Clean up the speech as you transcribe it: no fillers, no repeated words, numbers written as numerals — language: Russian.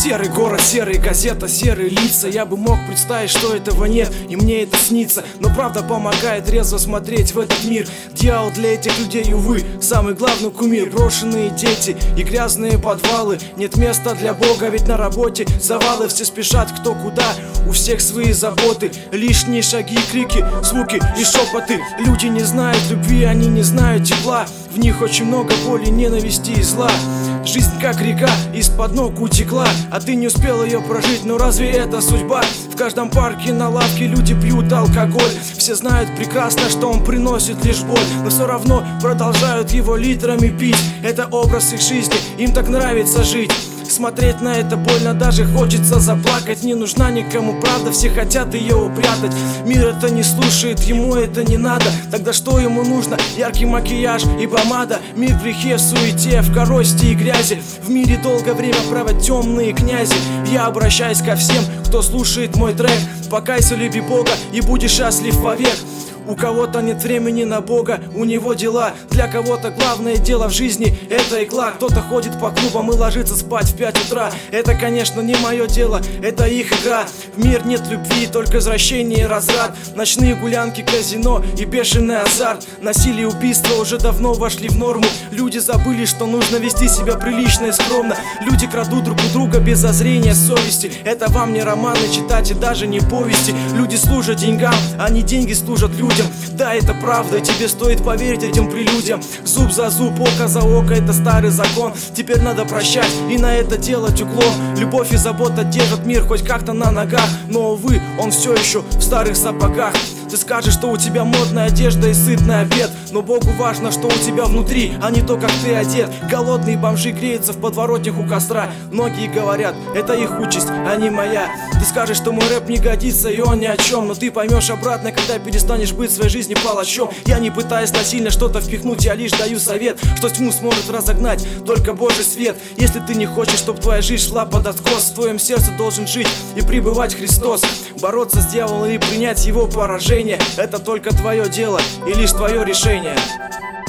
Серый город, серые газета, серые лица. Я бы мог представить, что этого нет, и мне это снится. Но правда помогает трезво смотреть в этот мир. Дьявол для этих людей, увы, самый главный кумир. Брошенные дети и грязные подвалы. Нет места для Бога, ведь на работе завалы. Все спешат кто куда, у всех свои заботы. Лишние шаги, крики, звуки и шепоты. Люди не знают любви, они не знают тепла. В них очень много боли, ненависти и зла. Жизнь как река, из-под ног утекла, а ты не успел ее прожить, но разве это судьба? В каждом парке, на лавке люди пьют алкоголь. Все знают прекрасно, что он приносит лишь боль, но все равно продолжают его литрами пить. Это образ их жизни, им так нравится жить. Смотреть на это больно, даже хочется заплакать. Не нужна никому правда, все хотят ее упрятать. Мир это не слушает, ему это не надо. Тогда что ему нужно? Яркий макияж и помада. Мир в грехе, в суете, в корости и грязи. В мире долгое время правят темные князи. Я обращаюсь ко всем, кто слушает мой трек. Покайся, люби Бога и будешь счастлив вовек. У кого-то нет времени на Бога, у него дела. Для кого-то главное дело в жизни — это игла. Кто-то ходит по клубам и ложится спать в 5 утра. Это, конечно, не мое дело, это их игра. В мир нет любви, только извращение и разврат. Ночные гулянки, казино и бешеный азарт. Насилие и убийства уже давно вошли в норму. Люди забыли, что нужно вести себя прилично и скромно. Люди крадут друг у друга без зазрения совести. Это вам не романы читать и даже не повести. Люди служат деньгам, а не деньги служат людям. Да, это правда, тебе стоит поверить этим прелюдиям. Зуб за зуб, око за око, это старый закон. Теперь надо прощать и на это делать уклон. Любовь и забота держат мир хоть как-то на ногах. Но, увы, он все еще в старых сапогах. Ты скажешь, что у тебя модная одежда и сытный обед, но Богу важно, что у тебя внутри, а не то, как ты одет. Голодные бомжи греются в подворотнях у костра. Многие говорят, это их участь, а не моя. Ты скажешь, что мой рэп не годится и он ни о чем, но ты поймешь обратно, когда перестанешь быть в своей жизни палачом. Я не пытаюсь насильно что-то впихнуть, я лишь даю совет, что тьму сможет разогнать только Божий свет. Если ты не хочешь, чтобы твоя жизнь шла под откос, в твоем сердце должен жить и пребывать Христос. Бороться с дьяволом и принять его поражение — это только твое дело и лишь твое решение.